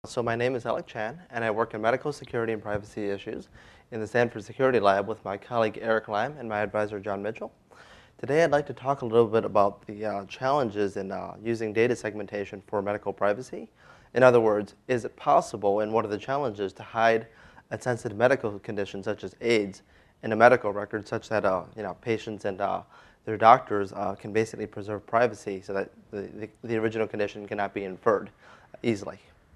So my name is Alec Chan, and I work in medical security and privacy issues in the Stanford Security Lab with my colleague Eric Lam and my advisor John Mitchell. Today I'd like to talk a little bit about the challenges in using data segmentation for medical privacy. In other words, is it possible, and what are the challenges to hide a sensitive medical condition such as AIDS in a medical record such that patients and their doctors can basically preserve privacy so that the original condition cannot be inferred easily.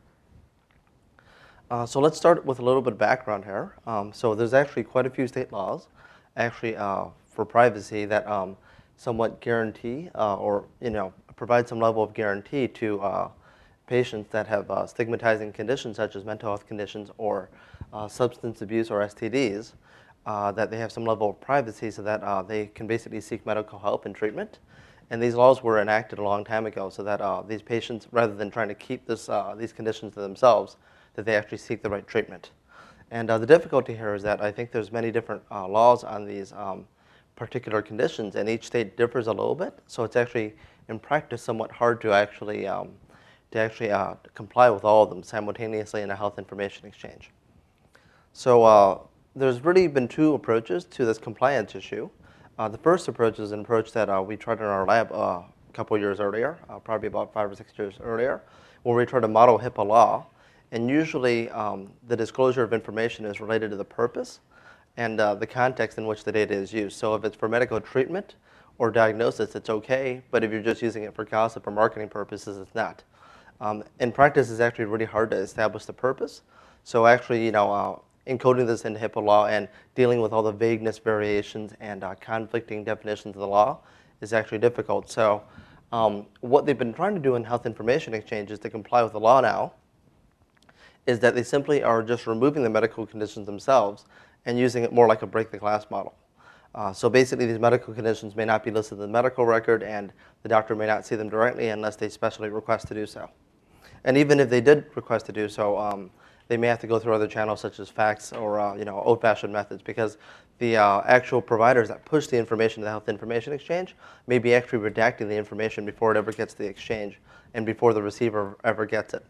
So let's start with a little bit of background here. So there's actually quite a few state laws, actually for privacy that somewhat guarantee or provide some level of guarantee to patients that have stigmatizing conditions such as mental health conditions or substance abuse or STDs, that they have some level of privacy so that they can basically seek medical help and treatment. And these laws were enacted a long time ago so that these patients, rather than trying to keep these conditions to themselves, that they actually seek the right treatment. And the difficulty here is that I think there's many different laws on these particular conditions, and each state differs a little bit. So it's actually, in practice, somewhat hard to actually comply with all of them simultaneously in a health information exchange. So there's really been two approaches to this compliance issue. The first approach is an approach that we tried in our lab a couple years earlier, probably about 5 or 6 years earlier, where we tried to model HIPAA law. And usually the disclosure of information is related to the purpose and the context in which the data is used. So if it's for medical treatment or diagnosis, it's okay, but if you're just using it for gossip or marketing purposes, it's not. In practice, it's actually really hard to establish the purpose. So actually, encoding this into HIPAA law and dealing with all the vagueness variations and conflicting definitions of the law is actually difficult. So what they've been trying to do in health information exchanges to comply with the law now is that they simply are just removing the medical conditions themselves and using it more like a break the glass model. So basically these medical conditions may not be listed in the medical record, and the doctor may not see them directly unless they specially request to do so. And even if they did request to do so, they may have to go through other channels such as fax or old-fashioned methods, because the actual providers that push the information to the health information exchange may be actually redacting the information before it ever gets to the exchange and before the receiver ever gets it.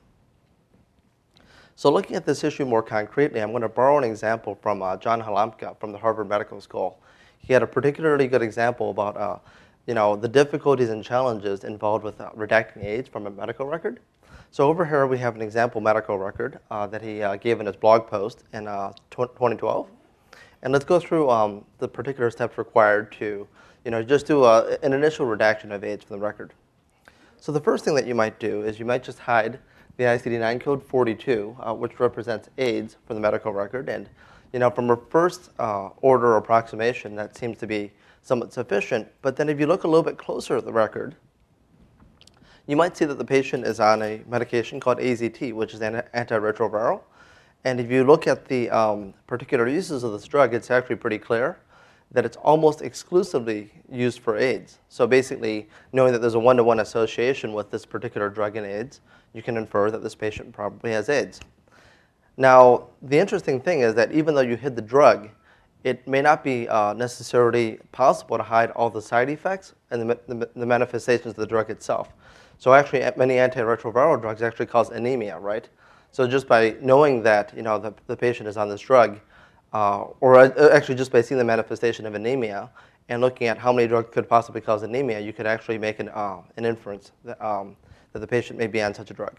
So looking at this issue more concretely, I'm going to borrow an example from John Halamka from the Harvard Medical School. He had a particularly good example about the difficulties and challenges involved with redacting AIDS from a medical record. So over here we have an example medical record that he gave in his blog post in 2012. And let's go through the particular steps required to just do an initial redaction of AIDS from the record. So the first thing that you might do is you might just hide the ICD-9 code 42, which represents AIDS for the medical record. And from a first order approximation, that seems to be somewhat sufficient. But then if you look a little bit closer at the record, you might see that the patient is on a medication called AZT, which is an antiretroviral. And if you look at the particular uses of this drug, it's actually pretty clear that it's almost exclusively used for AIDS. So basically, knowing that there's a one-to-one association with this particular drug and AIDS, you can infer that this patient probably has AIDS. Now, the interesting thing is that even though you hid the drug, it may not be necessarily possible to hide all the side effects and the manifestations of the drug itself. So actually, many antiretroviral drugs actually cause anemia, right? So just by knowing that the patient is on this drug, or actually just by seeing the manifestation of anemia and looking at how many drugs could possibly cause anemia, you could actually make an inference that the patient may be on such a drug.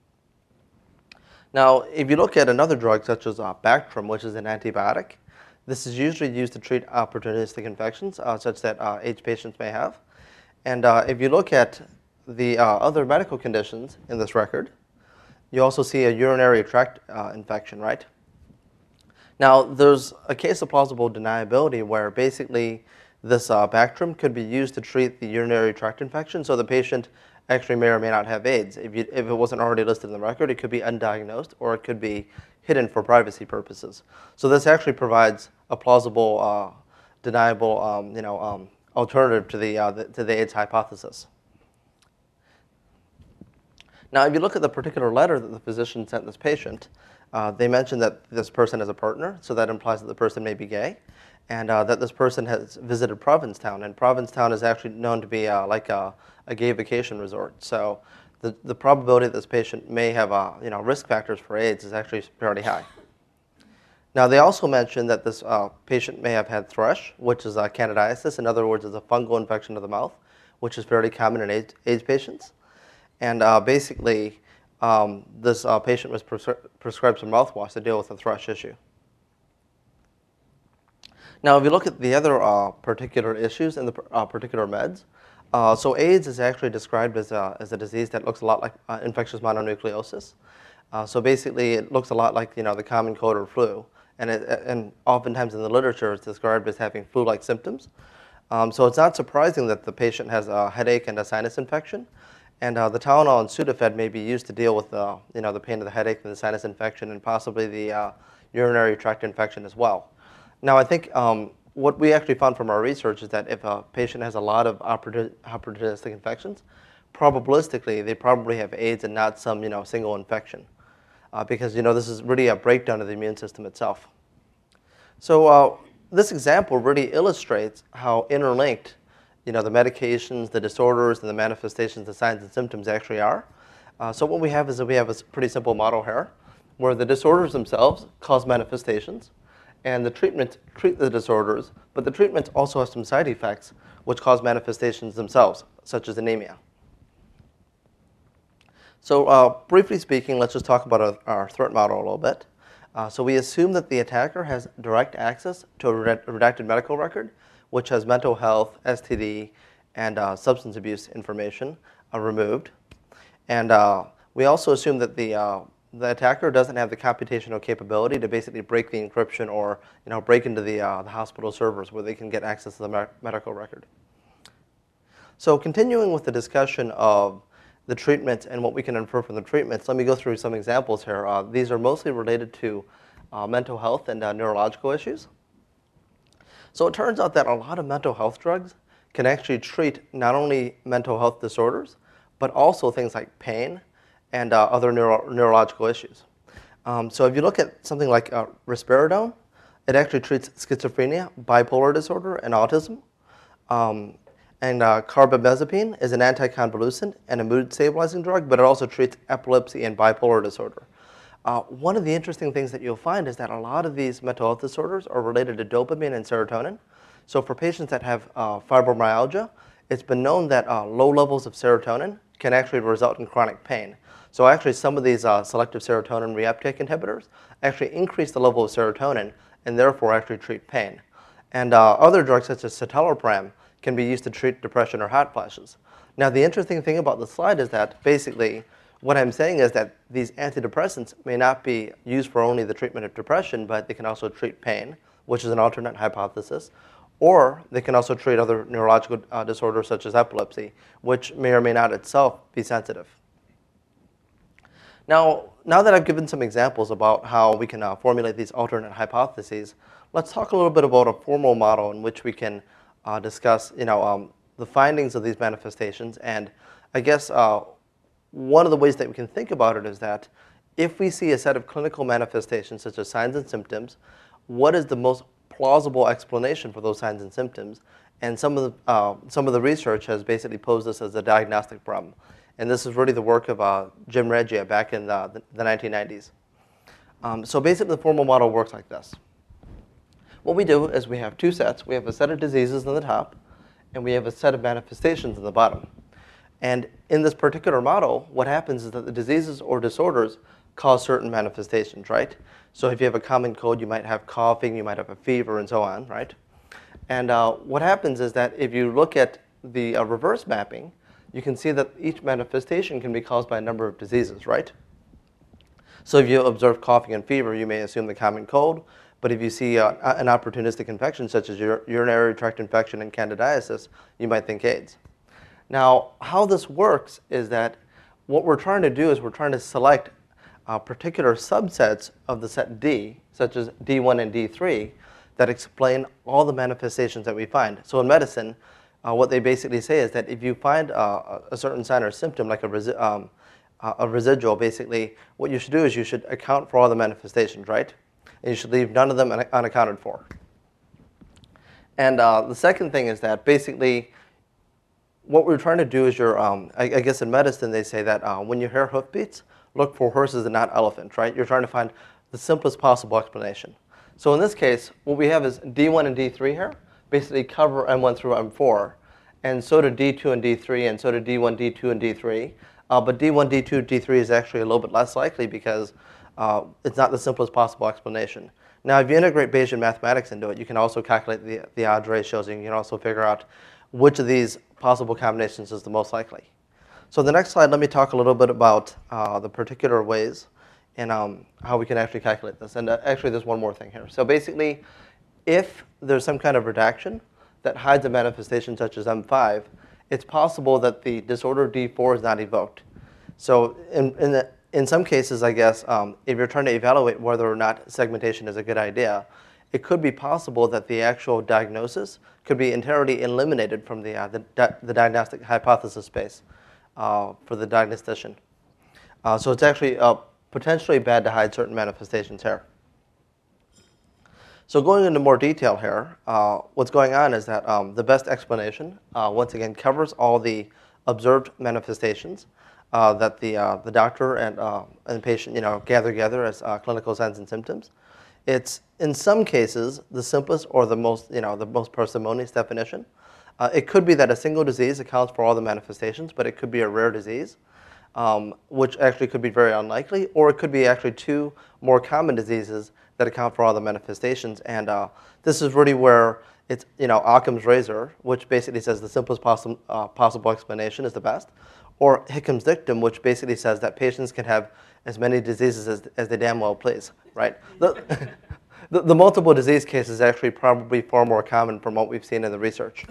Now, if you look at another drug such as Bactrim, which is an antibiotic, this is usually used to treat opportunistic infections such that AIDS patients may have. And if you look at the other medical conditions in this record, you also see a urinary tract infection, right? Now, there's a case of plausible deniability where basically this Bactrim could be used to treat the urinary tract infection, so the patient actually may or may not have AIDS. If it wasn't already listed in the record, it could be undiagnosed or it could be hidden for privacy purposes. So this actually provides a plausible, deniable, alternative to the AIDS hypothesis. Now, if you look at the particular letter that the physician sent this patient, they mentioned that this person is a partner, so that implies that the person may be gay, and that this person has visited Provincetown. And Provincetown is actually known to be like a gay vacation resort. So the probability that this patient may have risk factors for AIDS is actually fairly high. Now, they also mentioned that this patient may have had thrush, which is candidiasis. In other words, it's a fungal infection of the mouth, which is fairly common in AIDS patients. And basically, this patient was prescribed some mouthwash to deal with the thrush issue. Now, if you look at the other particular issues and the particular meds, so AIDS is actually described as a disease that looks a lot like infectious mononucleosis. So basically, it looks a lot like the common cold or flu, and oftentimes in the literature, it's described as having flu-like symptoms. So it's not surprising that the patient has a headache and a sinus infection, and the Tylenol and Sudafed may be used to deal with the pain of the headache and the sinus infection, and possibly the urinary tract infection as well. Now, I think what we actually found from our research is that if a patient has a lot of opportunistic infections, probabilistically they probably have AIDS and not some single infection, because this is really a breakdown of the immune system itself. So this example really illustrates how interlinked the medications, the disorders, and the manifestations, the signs and symptoms actually are. So what we have is that we have a pretty simple model here, where the disorders themselves cause manifestations, and the treatment treat the disorders, but the treatment also has some side effects which cause manifestations themselves, such as anemia. So briefly speaking, let's just talk about our threat model a little bit. So we assume that the attacker has direct access to a redacted medical record, which has mental health, STD, and substance abuse information removed. And we also assume that the attacker doesn't have the computational capability to basically break the encryption or break into the hospital servers where they can get access to the medical record. So continuing with the discussion of the treatment and what we can infer from the treatments, let me go through some examples here. These are mostly related to mental health and neurological issues. So it turns out that a lot of mental health drugs can actually treat not only mental health disorders, but also things like pain and other neurological issues. So if you look at something like risperidone, it actually treats schizophrenia, bipolar disorder, and autism. And carbamazepine is an anticonvulsant and a mood-stabilizing drug, but it also treats epilepsy and bipolar disorder. One of the interesting things that you'll find is that a lot of these mental health disorders are related to dopamine and serotonin. So for patients that have fibromyalgia, it's been known that low levels of serotonin can actually result in chronic pain. So actually some of these selective serotonin reuptake inhibitors actually increase the level of serotonin and therefore actually treat pain. And other drugs such as citalopram can be used to treat depression or hot flashes. Now the interesting thing about the slide is that basically what I'm saying is that these antidepressants may not be used for only the treatment of depression, but they can also treat pain, which is an alternate hypothesis, or they can also treat other neurological disorders such as epilepsy, which may or may not itself be sensitive. Now that I've given some examples about how we can formulate these alternate hypotheses, let's talk a little bit about a formal model in which we can discuss the findings of these manifestations. And I guess one of the ways that we can think about it is that if we see a set of clinical manifestations such as signs and symptoms, what is the most plausible explanation for those signs and symptoms? And some of the research has basically posed this as a diagnostic problem. And this is really the work of Jim Regia back in the 1990s. So basically the formal model works like this. What we do is we have two sets. We have a set of diseases on the top, and we have a set of manifestations on the bottom. And in this particular model, what happens is that the diseases or disorders cause certain manifestations, right? So if you have a common cold, you might have coughing, you might have a fever, and so on, right? And what happens is that if you look at the reverse mapping, you can see that each manifestation can be caused by a number of diseases, right? So if you observe coughing and fever, you may assume the common cold. But if you see an opportunistic infection, such as urinary tract infection and candidiasis, you might think AIDS. Now, how this works is that what we're trying to do is we're trying to select particular subsets of the set D, such as D1 and D3, that explain all the manifestations that we find. So in medicine, what they basically say is that if you find a certain sign or symptom, like a residual, basically, what you should do is you should account for all the manifestations, right? And you should leave none of them unaccounted for. And the second thing is that basically what we're trying to do is I guess in medicine they say that when you hear hoofbeats, look for horses and not elephants, right? You're trying to find the simplest possible explanation. So in this case, what we have is D1 and D3 here, basically cover M1 through M4, and so do D2 and D3, and so do D1, D2, and D3. But D1, D2, D3 is actually a little bit less likely because it's not the simplest possible explanation. Now, if you integrate Bayesian mathematics into it, you can also calculate the odds ratios, and you can also figure out which of these possible combinations is the most likely. So the next slide, let me talk a little bit about the particular ways and how we can actually calculate this. And actually, there's one more thing here. So basically, if there's some kind of redaction that hides a manifestation such as M5, it's possible that the disorder D4 is not evoked. So in some cases, I guess, if you're trying to evaluate whether or not segmentation is a good idea, it could be possible that the actual diagnosis could be entirely eliminated from the diagnostic hypothesis space for the diagnostician. So it's actually potentially bad to hide certain manifestations here. So going into more detail here, what's going on is that the best explanation, once again, covers all the observed manifestations that the doctor and patient gather together as clinical signs and symptoms. It's in some cases the simplest or the most parsimonious definition. It could be that a single disease accounts for all the manifestations, but it could be a rare disease, which actually could be very unlikely, or it could be actually two more common diseases that account for all the manifestations. And this is really where it's Occam's razor, which basically says the simplest possible explanation is the best, or Hickham's dictum, which basically says that patients can have as many diseases as they damn well please, right? The multiple disease case is actually probably far more common from what we've seen in the research.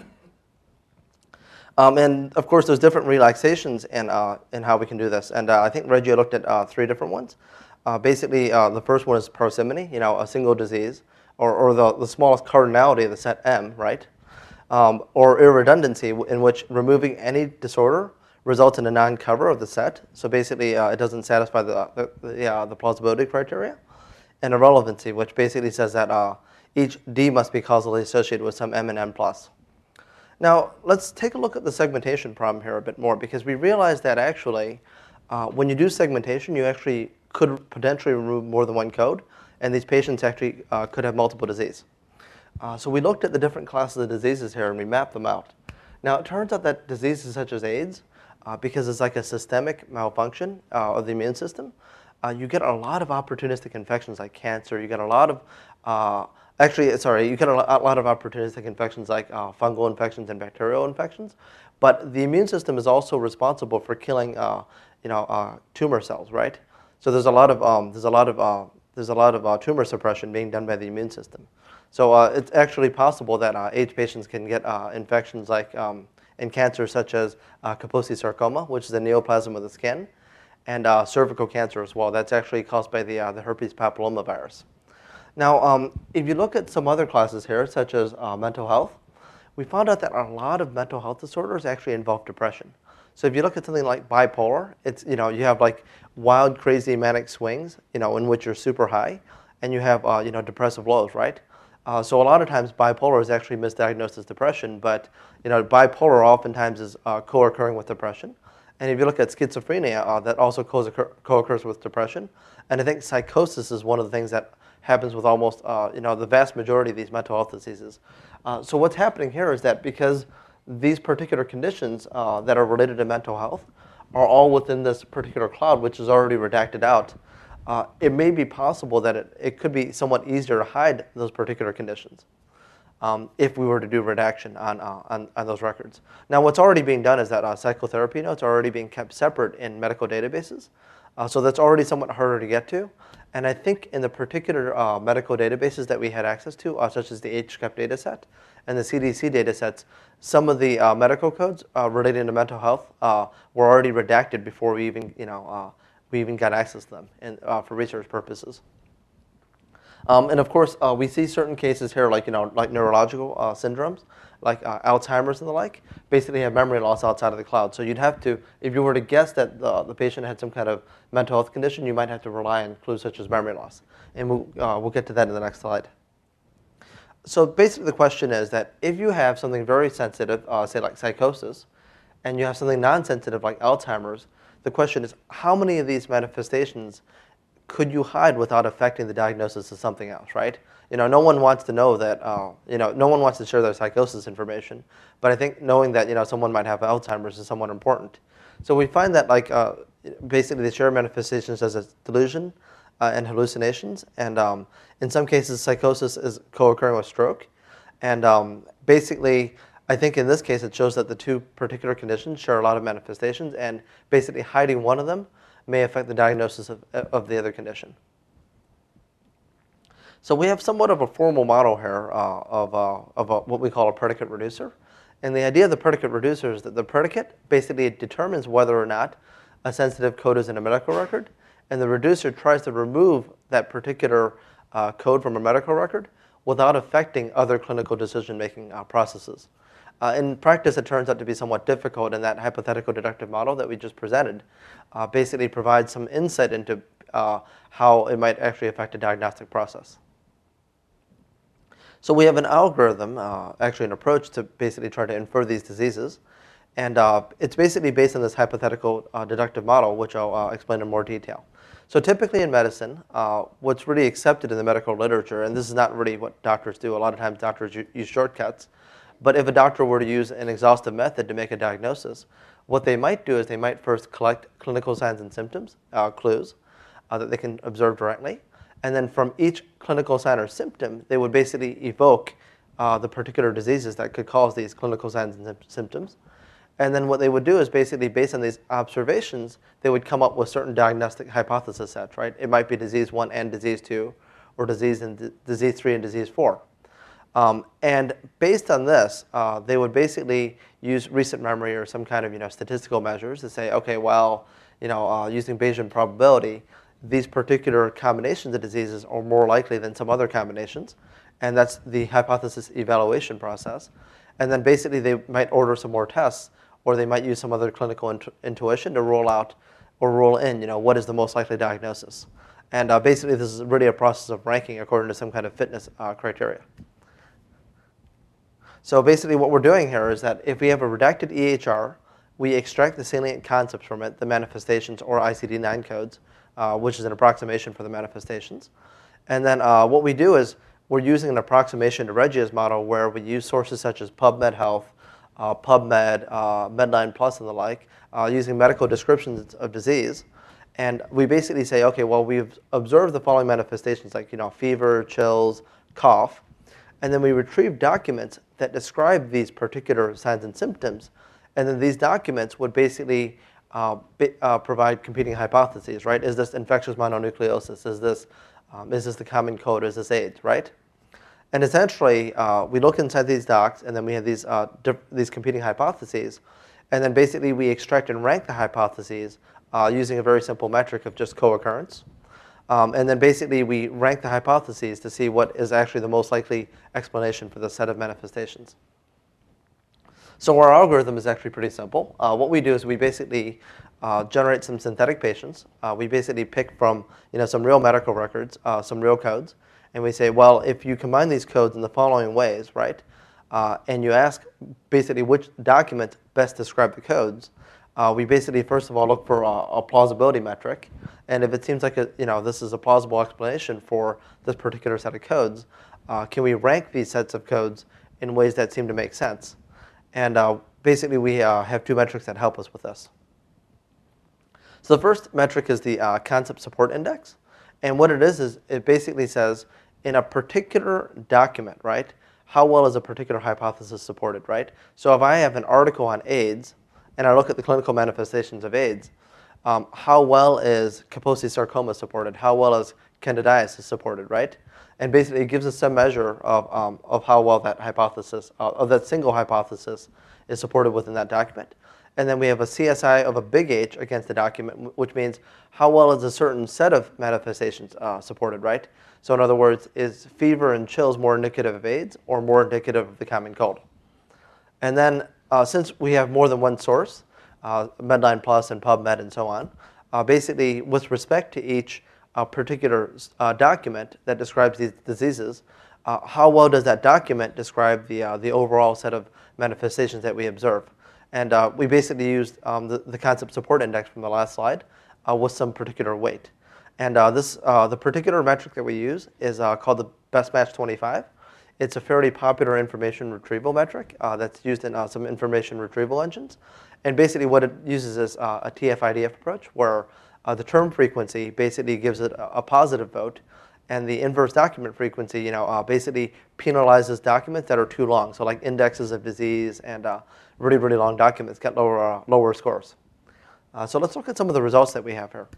And of course, there's different relaxations in how we can do this. And I think Reggie looked at 3 different ones. Basically, the first one is parsimony, a single disease, or the smallest cardinality of the set M, right? Or irredundancy, in which removing any disorder results in a non-cover of the set. So basically, it doesn't satisfy the plausibility criteria. And irrelevancy, which basically says that each D must be causally associated with some M and N plus. Now, let's take a look at the segmentation problem here a bit more, because we realize that actually, when you do segmentation, you actually could potentially remove more than one code, and these patients actually could have multiple disease. So we looked at the different classes of diseases here, and we mapped them out. Now, it turns out that diseases such as AIDS, because it's like a systemic malfunction of the immune system, you get a lot of opportunistic infections like cancer. You get a lot of, you get a lot of opportunistic infections like fungal infections and bacterial infections. But the immune system is also responsible for killing, tumor cells, right? So there's a lot of tumor suppression being done by the immune system. So it's actually possible that AIDS patients can get infections like in cancer, such as Kaposi sarcoma, which is a neoplasm of the skin, and cervical cancer as well. That's actually caused by the herpes papillomavirus. Now, if you look at some other classes here, such as mental health, we found out that a lot of mental health disorders actually involve depression. So if you look at something like bipolar, it's you have like wild, crazy, manic swings, in which you're super high, and you have depressive lows, right? So a lot of times bipolar is actually misdiagnosed as depression, but bipolar oftentimes is co-occurring with depression. And if you look at schizophrenia, that also co-occurs with depression. And I think psychosis is one of the things that happens with almost the vast majority of these mental health diseases. So what's happening here is that because these particular conditions that are related to mental health are all within this particular cloud, which is already redacted out, it may be possible that it could be somewhat easier to hide those particular conditions if we were to do redaction on those records. Now, what's already being done is that psychotherapy notes are already being kept separate in medical databases. So that's already somewhat harder to get to. And I think in the particular medical databases that we had access to, such as the HCAP dataset and the CDC datasets, some of the medical codes relating to mental health were already redacted before we even got access to them for research purposes. And of course, we see certain cases here, like neurological syndromes, like Alzheimer's and the like, basically have memory loss outside of the cloud. So you'd have to, if you were to guess that the patient had some kind of mental health condition, you might have to rely on clues such as memory loss. And we'll get to that in the next slide. So basically the question is that if you have something very sensitive, say like psychosis, and you have something non-sensitive like Alzheimer's, the question is, how many of these manifestations could you hide without affecting the diagnosis of something else, right? No one wants to know that, no one wants to share their psychosis information, but I think knowing that, someone might have Alzheimer's is somewhat important. So we find that, basically they share manifestations as a delusion and hallucinations, and in some cases psychosis is co-occurring with stroke, and basically I think in this case it shows that the two particular conditions share a lot of manifestations, and basically hiding one of them may affect the diagnosis of the other condition. So we have somewhat of a formal model here of what we call a predicate reducer. And the idea of the predicate reducer is that the predicate basically determines whether or not a sensitive code is in a medical record, and the reducer tries to remove that particular code from a medical record without affecting other clinical decision-making processes. In practice, it turns out to be somewhat difficult, and that hypothetical deductive model that we just presented basically provides some insight into how it might actually affect a diagnostic process. So we have an algorithm, actually an approach to basically try to infer these diseases, and it's basically based on this hypothetical deductive model, which I'll explain in more detail. So typically in medicine, what's really accepted in the medical literature, and this is not really what doctors do, a lot of times doctors use shortcuts, but if a doctor were to use an exhaustive method to make a diagnosis, what they might do is they might first collect clinical signs and symptoms, clues, that they can observe directly. And then from each clinical sign or symptom, they would basically evoke the particular diseases that could cause these clinical signs and symptoms. And then what they would do is basically, based on these observations, they would come up with certain diagnostic hypothesis sets, right? It might be disease 1 and disease 2, or disease 3 and disease 4. And based on this, they would basically use recent memory or some kind of statistical measures to say, okay, well, using Bayesian probability, these particular combinations of diseases are more likely than some other combinations, and that's the hypothesis evaluation process. And then basically they might order some more tests, or they might use some other clinical intuition to rule out or rule in, what is the most likely diagnosis. And basically this is really a process of ranking according to some kind of fitness criteria. So basically what we're doing here is that if we have a redacted EHR, we extract the salient concepts from it, the manifestations or ICD-9 codes, which is an approximation for the manifestations. And then what we do is we're using an approximation to Reggio's model where we use sources such as PubMed Health, PubMed, Medline Plus, and the like, using medical descriptions of disease. And we basically say, okay, well, we've observed the following manifestations like fever, chills, cough. And then we retrieve documents that describe these particular signs and symptoms. And then these documents would basically provide competing hypotheses, right? Is this infectious mononucleosis? Is this the common cold? Is this AIDS, right? And essentially, we look inside these docs, and then we have these competing hypotheses, and then basically we extract and rank the hypotheses using a very simple metric of just co-occurrence. And then basically we rank the hypotheses to see what is actually the most likely explanation for the set of manifestations. So our algorithm is actually pretty simple. What we do is we basically generate some synthetic patients. We basically pick from some real medical records, some real codes, and we say, well, if you combine these codes in the following ways, right, and you ask basically which documents best describe the codes, we basically first of all look for a plausibility metric, and if it seems like this is a plausible explanation for this particular set of codes, can we rank these sets of codes in ways that seem to make sense? And basically we have two metrics that help us with this. So the first metric is the concept support index, and what it is it basically says in a particular document, right, how well is a particular hypothesis supported, right? So if I have an article on AIDS, and I look at the clinical manifestations of AIDS, how well is Kaposi sarcoma supported? How well is candidiasis supported, right? And basically it gives us some measure of how well that hypothesis, of that single hypothesis is supported within that document. And then we have a CSI of a big H against the document, which means how well is a certain set of manifestations supported, right? So in other words, is fever and chills more indicative of AIDS or more indicative of the common cold? And then since we have more than one source, Medline Plus and PubMed and so on, basically with respect to each particular document that describes these diseases, how well does that document describe the overall set of manifestations that we observe? And we basically used the concept support index from the last slide with some particular weight. And the particular metric that we use is called the Best Match 25. It's a fairly popular information retrieval metric that's used in some information retrieval engines. And basically what it uses is a TF-IDF approach, where the term frequency basically gives it a positive vote, and the inverse document frequency, basically penalizes documents that are too long. So like indexes of disease and really, really long documents get lower scores. So let's look at some of the results that we have here.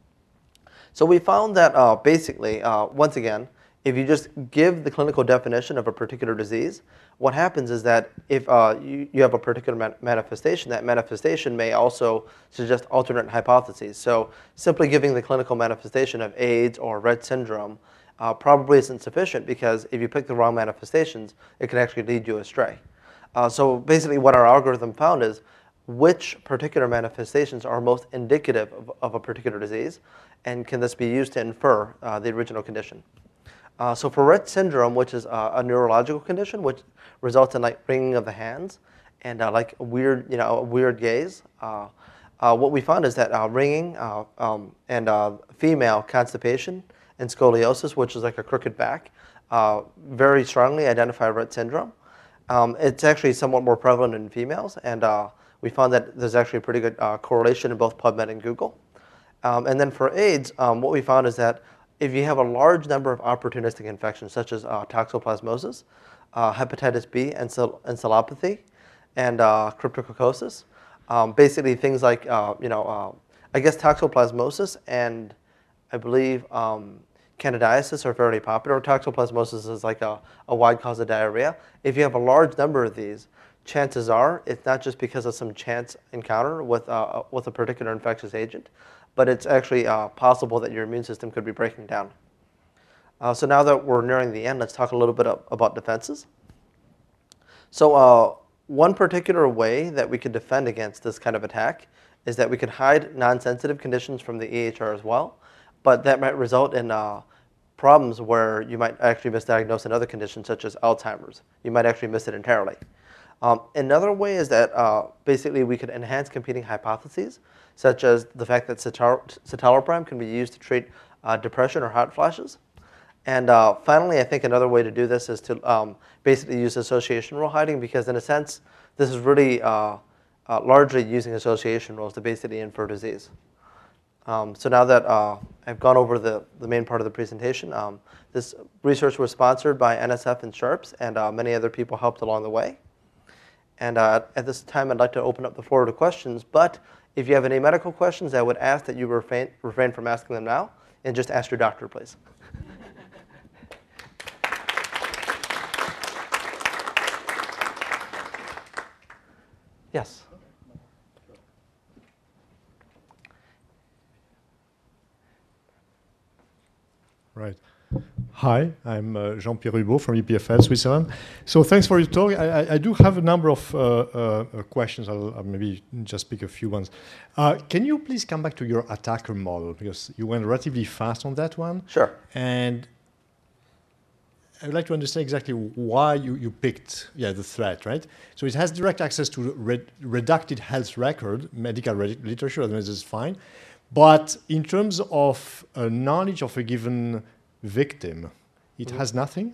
So we found that basically, once again, if you just give the clinical definition of a particular disease, what happens is that if you have a particular manifestation, that manifestation may also suggest alternate hypotheses. So simply giving the clinical manifestation of AIDS or Rett syndrome probably isn't sufficient, because if you pick the wrong manifestations, it can actually lead you astray. So basically what our algorithm found is which particular manifestations are most indicative of a particular disease, and can this be used to infer the original condition. So for Rett syndrome, which is a neurological condition which results in like wringing of the hands and like a weird gaze, what we found is that wringing and female constipation and scoliosis, which is like a crooked back, very strongly identify Rett syndrome. It's actually somewhat more prevalent in females, and we found that there's actually a pretty good correlation in both PubMed and Google. And then for AIDS, what we found is that if you have a large number of opportunistic infections, such as toxoplasmosis, hepatitis B, encephalopathy, and cryptococcosis, basically things like, I guess toxoplasmosis and I believe candidiasis are fairly popular. Toxoplasmosis is like a wide cause of diarrhea. If you have a large number of these, chances are it's not just because of some chance encounter with a particular infectious agent, but it's actually possible that your immune system could be breaking down. So now that we're nearing the end, let's talk a little bit about defenses. So one particular way that we could defend against this kind of attack is that we could hide non-sensitive conditions from the EHR as well, but that might result in problems where you might actually misdiagnose another condition, such as Alzheimer's. You might actually miss it entirely. Another way is that basically we could enhance competing hypotheses, such as the fact that citalopram can be used to treat depression or hot flashes. And finally, I think another way to do this is to basically use association rule hiding, because in a sense, this is really largely using association rules to basically infer disease. So now that I've gone over the main part of the presentation, this research was sponsored by NSF and Sharps, and many other people helped along the way. And at this time, I'd like to open up the floor to questions. But if you have any medical questions, I would ask that you refrain from asking them now and just ask your doctor, please. Yes. Right. Hi, I'm Jean-Pierre Hubot from EPFL Switzerland. So thanks for your talk. I do have a number of questions. I'll maybe just pick a few ones. Can you please come back to your attacker model? Because you went relatively fast on that one. Sure. And I would like to understand exactly why you picked the threat, right? So it has direct access to redacted health record, medical literature, otherwise it's fine. But in terms of knowledge of a given victim, it has nothing?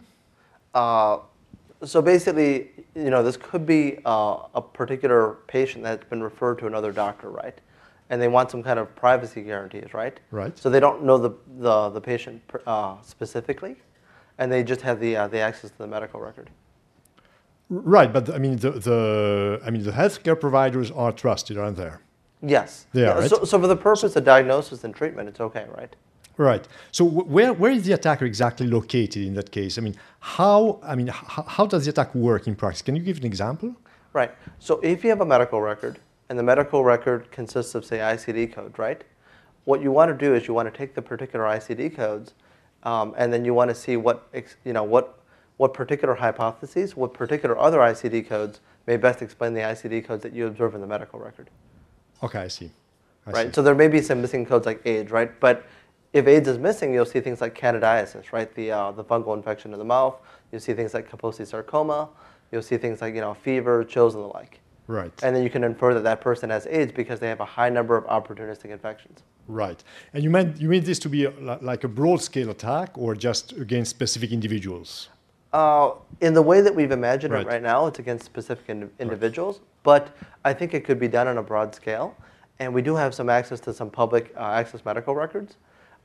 So basically, this could be a particular patient that's been referred to another doctor, right? And they want some kind of privacy guarantees, right? Right. So they don't know the patient specifically, and they just have the access to the medical record. Right, but I mean the healthcare providers are trusted, aren't they? Yes. They are, right? So for the purpose of diagnosis and treatment, it's okay, right? Right. So where is the attacker exactly located in that case? I mean, how does the attack work in practice? Can you give an example? Right. So if you have a medical record, and the medical record consists of, say, ICD code, right? What you want to do is you want to take the particular ICD codes, and then you want to see what particular hypotheses, what particular other ICD codes may best explain the ICD codes that you observe in the medical record. Okay, I see. I see. So there may be some missing codes like AIDS, right? But if AIDS is missing, you'll see things like candidiasis, right? The fungal infection in the mouth. You'll see things like Kaposi sarcoma. You'll see things like fever, chills, and the like. Right. And then you can infer that that person has AIDS because they have a high number of opportunistic infections. Right. And you mean this to be like a broad-scale attack or just against specific individuals? In the way that we've imagined Right. it right now, it's against specific individuals, but I think it could be done on a broad scale. And we do have some access to some public access medical records,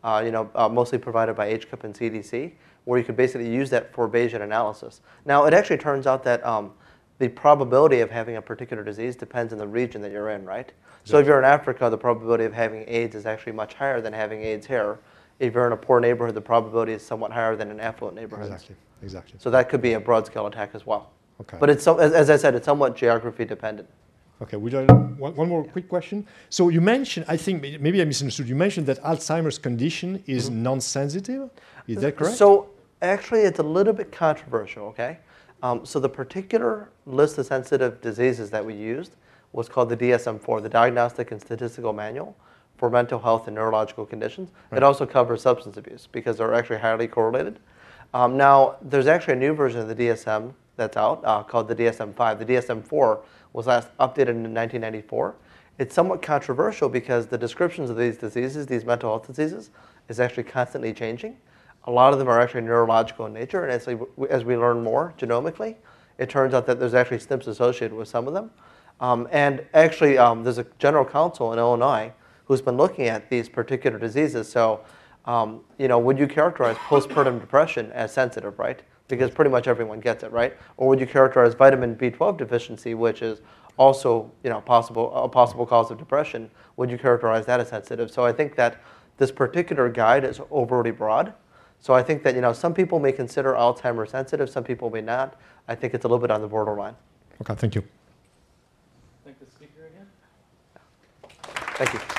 mostly provided by HCUP and CDC, where you could basically use that for Bayesian analysis. Now, it actually turns out that the probability of having a particular disease depends on the region that you're in, right? So if you're in Africa, the probability of having AIDS is actually much higher than having AIDS here. If you're in a poor neighborhood, the probability is somewhat higher than in affluent neighborhoods. Exactly. So that could be a broad-scale attack as well. Okay. But it's as I said, it's somewhat geography dependent. Okay, one more quick question. So you mentioned, I think maybe I misunderstood, you mentioned that Alzheimer's condition is non-sensitive. Is that correct? So actually, it's a little bit controversial, okay? So the particular list of sensitive diseases that we used was called the DSM-4, the Diagnostic and Statistical Manual for Mental Health and Neurological Conditions. Right. It also covers substance abuse because they're actually highly correlated. Now, there's actually a new version of the DSM that's out called the DSM-5. The DSM-4 was last updated in 1994. It's somewhat controversial because the descriptions of these diseases, these mental health diseases, is actually constantly changing. A lot of them are actually neurological in nature, and as we learn more genomically, it turns out that there's actually SNPs associated with some of them. And actually, there's a general counsel in Illinois who's been looking at these particular diseases. So, would you characterize postpartum depression as sensitive, right? Because pretty much everyone gets it, right? Or would you characterize vitamin B12 deficiency, which is also, a possible cause of depression? Would you characterize that as sensitive? So I think that this particular guide is overly broad. So I think that, some people may consider Alzheimer's sensitive, some people may not. I think it's a little bit on the borderline. Okay, thank you. Thank the speaker again. Thank you.